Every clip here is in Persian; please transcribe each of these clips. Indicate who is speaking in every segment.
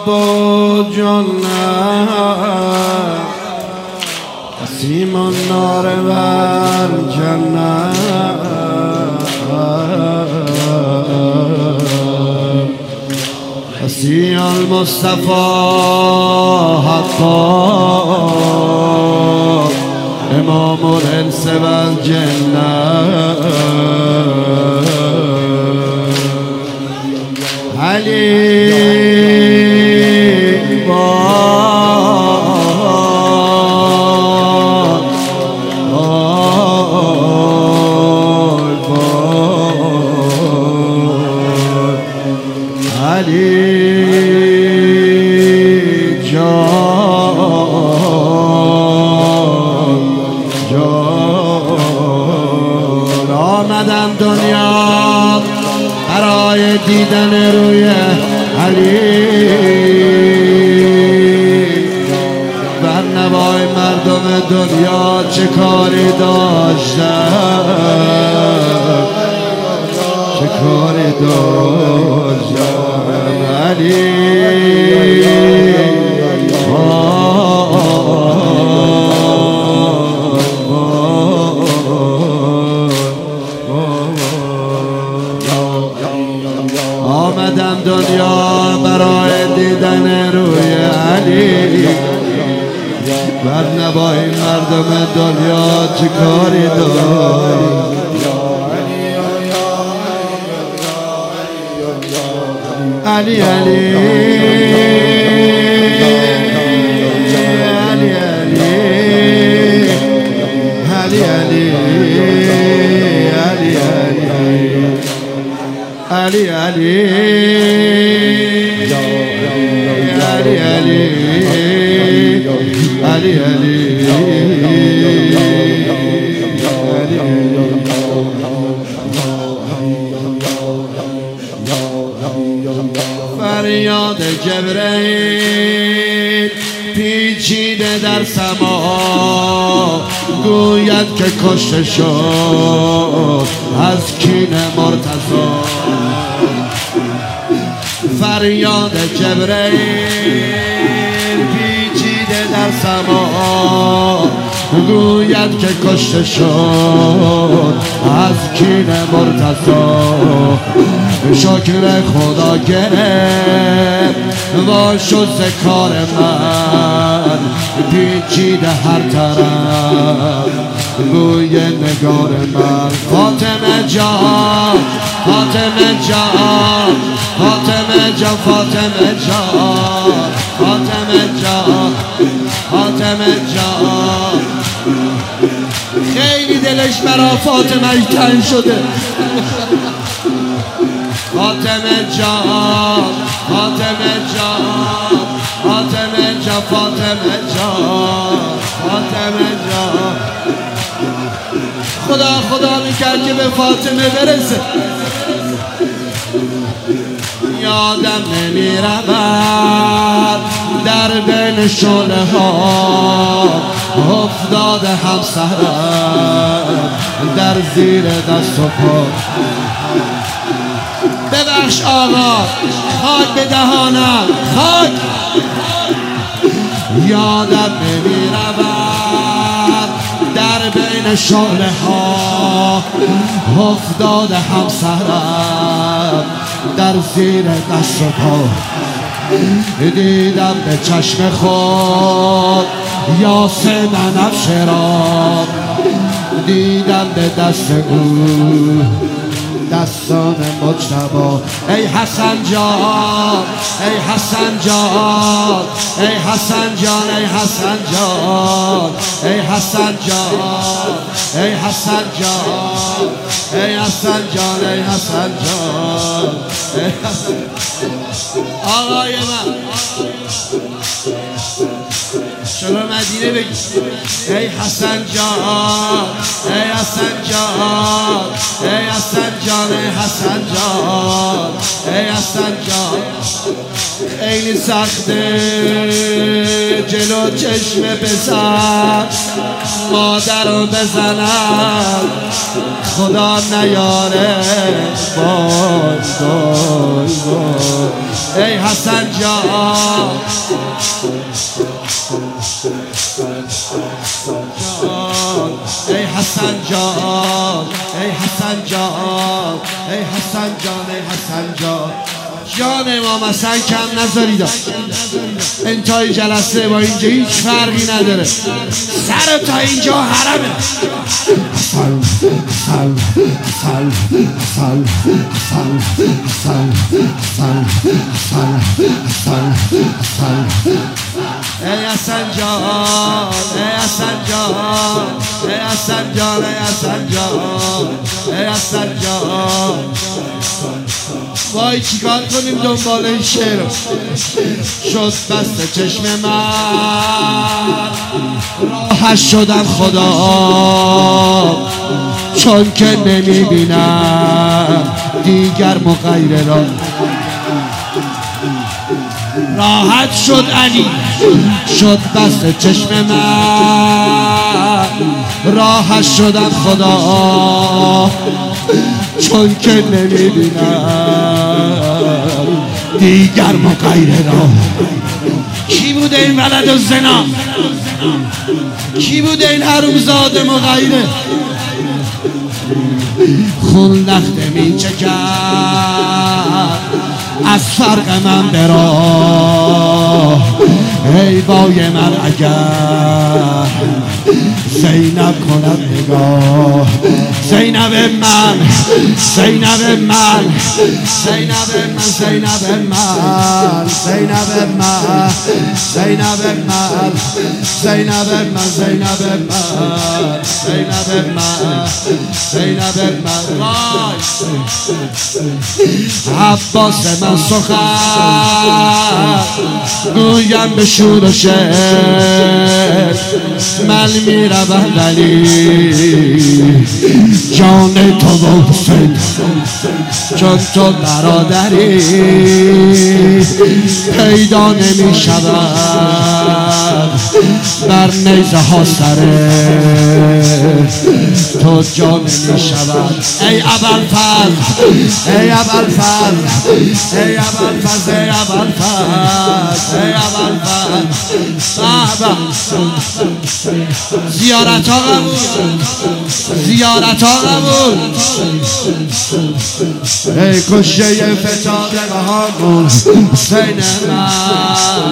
Speaker 1: و جنت قسیم النار و الجنت قسی المصطفى حقا امام الانس و الجنت علی آمدم دنیا برای دیدن روی علی بر نوای مردم دنیا چه کاری داشتم چه کاری داشتم علی آمدم دنیا برای دیدن روی علی بر نوای مردم دنیا چه کاری داری علی علی علی علی علی علی علی علی علی فریاد جبرئیل پیچیده در سما گوید که کشته شد از کین مرتضی فریاد جبرئیل پیچیده در سما گوید که کشته شد از کین مرتضی شکر خدا گرفت و شد ز کار من پیچیده هر طرف بوی نگار من فاطمه جان فاطمه جان فاطمه جان فاطمه جان فاطمه جان فاطمه جان خیلی دلش برا فاطمه تنگ شده فاطمه جان فاطمه جان فاطمه جان فاطمه جان فاطمه جان خدا میکرد که به فاطمه برسه یادم نمیرود در بین شعله ها افتاده همسرم در زیر دست و پا ببخش آقا خاک به دهانم خاک یادم نمیرود در بین شعله ها افتاده همسرم در زیر دست و پا دیدم به چشم خود یاسه بنفشه را دیدم به دست او دستان مجتبی ای حسن جان ای حسن جان ای حسن جان ای حسن جان ای حسن جان ای حسن جان ای حسن جان ای حسن جان آقای من شما مدینه بگی ای حسن جان ای حسن جان ای حسن جان ای حسن جان ای حسن جان خیلی سخته جلو چشم پسر مادر رو بزنم خدا نیاره وای وای وای ای حسن جان ای حسن جان ای حسن جان ای حسن جان ای حسن جان جان امام حسن کم نذارید. انتهای جلسه با اینجا هیچ فرقی نداره. سر تا اینجا حرمه. حسن حسن حسن حسن حسن حسن حسن حسن حسن حسن ای حسن جان ای حسن جان ای حسن جان ای حسن جان ای حسن جان وای چیکار کنیم دنبال این شعر شد بست چشم من راحت شدم خدا چون که نمیبینم دیگر مغیر را راحت شد علی شد بست چشم من راحت شدم خدا چون که نمیبینم دیگر مغیر را. کی بوده این ولد الزنا؟ کی بوده این حرومزاده مغیره؟ خون لخته می چکد از فرق من برا ای بای من اگر زینب کند نگاه زینب من زینب من زینب من زینب من زینب من زینب من زینب من زینب من زینب من زینب من عباس من سخن گویم به شور و شعر من میروم ولی جان تو و حسین چون تو برادری پیدا نمی شود بر نیزه ها سره تو جا نمی شود ای ابوالفضل ای ابوالفضل ای ابوالفضل ای ابوالفضل ای ابوالفضل صحبه زیارت ها قبول زیارت ها قبول ای کشته فتاده بهامون حسین من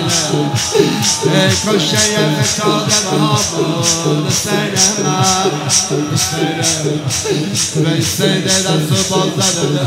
Speaker 1: ای کشته فتاده بهامون حسین من ای سیده دست و باز زده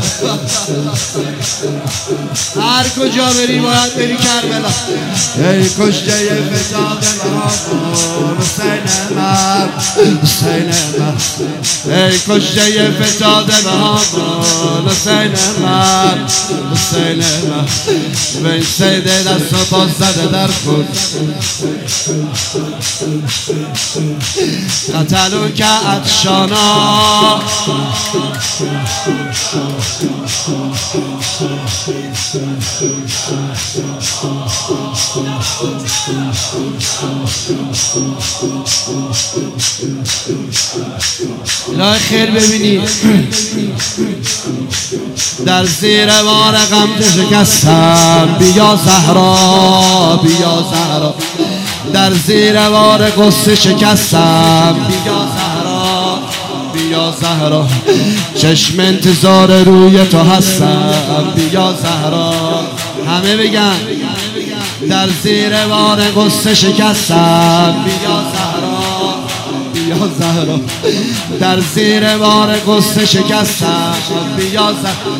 Speaker 1: هر کجا بری باید بری کربلا ای کشته فتاده بهامون حسین من حسین من ای کشته فتاده بهامون حسین من حسین من ای سیده دست و باز زده در خود قتلو که عطشانا الهی خیر ببینی در زیر بار غمزه شکستم بیا زهرا بیا زهرا در زیر بار غصه شکستم بیا زهرا بیا زهرا چشم انتظار روی تو هستم بیا زهرا همه بگن در زیر بار غصه شکستم بیا زهرا بیا زهرا در زیر بار غصه شکستم بیا زهرا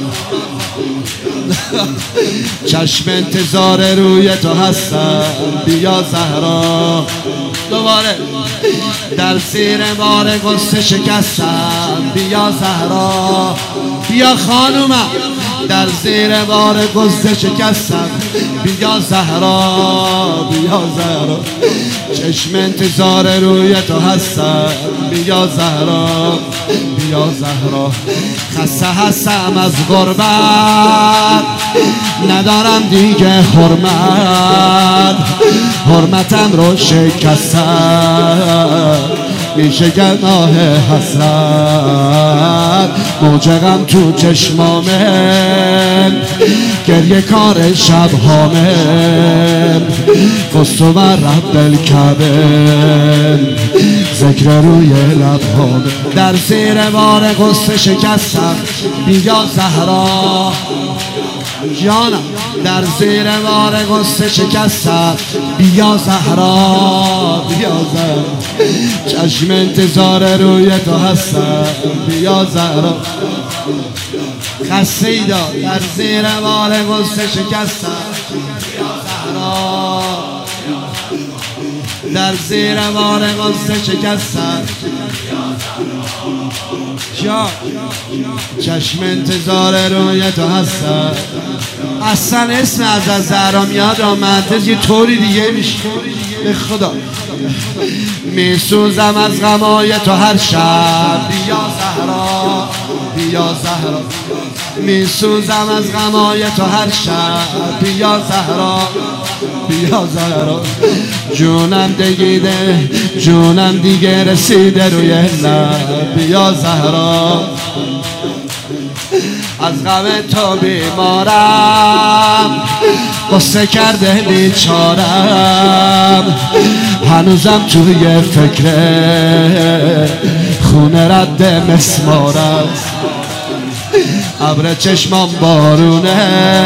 Speaker 1: چشم انتظار روی تو هستم بیا زهرا دوباره در زیر بار غصه شکستم بیا زهرا بیا خانومم در زیر بار غصه شکستم بیا زهرا بیا زهرا چشم انتظار روی تو هستم بیا زهرا بیا زهرا خسته هستم از غربت ندارم دیگه حرمتم رو شکستم میشه گناه حسرت موج غم تو چشمامه، گریه کار شبهامه، قصه و رب الکعبه، ذکر روی لبهامه. در زیر بار قصه شکستم بیا زهرا جانم، در زیر بار قصه شکستم بیا زهرا، بیا زهرا، چشم انتظار روی تو هستم بیا زهرا. خسته ای داد در زیر بار قصه شکستم بیا زهرا، در زیر بار قصه شکستم جان، چشم انتظار روی تو هستم. اصلا اسم از زهرا میاد آمده یه طوری دیگه میشه به خدا. میسوزم از غمای تو هر شب بیا زهرا، بیا زهرا، میسوزم از غمای تو هر شب بیا زهرا، بیا زهرا. جونم دگیده، جونم دیگه رسیده روی لب بیا زهرا. از غم تو بیمارم، قصه کرده بیچارم، هنوزم توی فکر خونه رد مسمارم. ابر چشمام بارونه،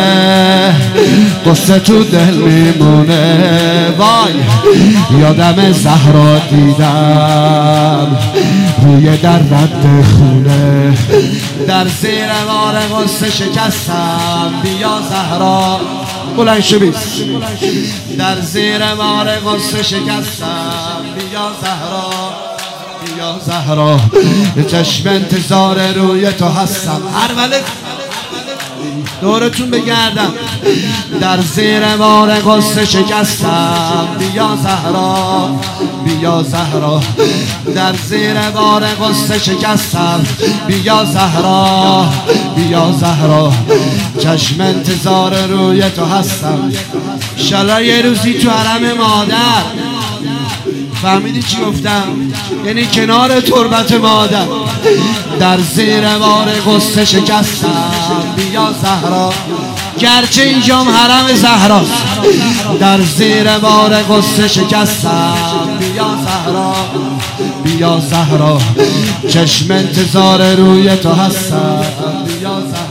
Speaker 1: قصه تو دل میمونه. وای یادم زهرا دیدم روی در رد خونه، در زیر بار قصه شکستم بیا زهرا. بلند شو بیست. در زیر بار قصه شکستم بیا زهرا، بیا زهرا، چشم انتظار روی تو هستم. هر ولد دورتون بگردم. در زیر بار قصه شکستم بیا زهرا، بیا زهرا، در زیر بار قصه شکستم بیا زهرا، بیا زهرا، چشم انتظار روی تو هستم. انشالله یه روزی تو حرم مادر، فهمیدی چی گفتم؟ یعنی کنار تربت مادر. در زیر بار قصه شکستم بیا زهرا، گرچه اینجام حرم زهراست. در زیر بار قصه شکستم بیا زهرا، بیا زهرا، چشم انتظار روی تو هستم بیا زهرا.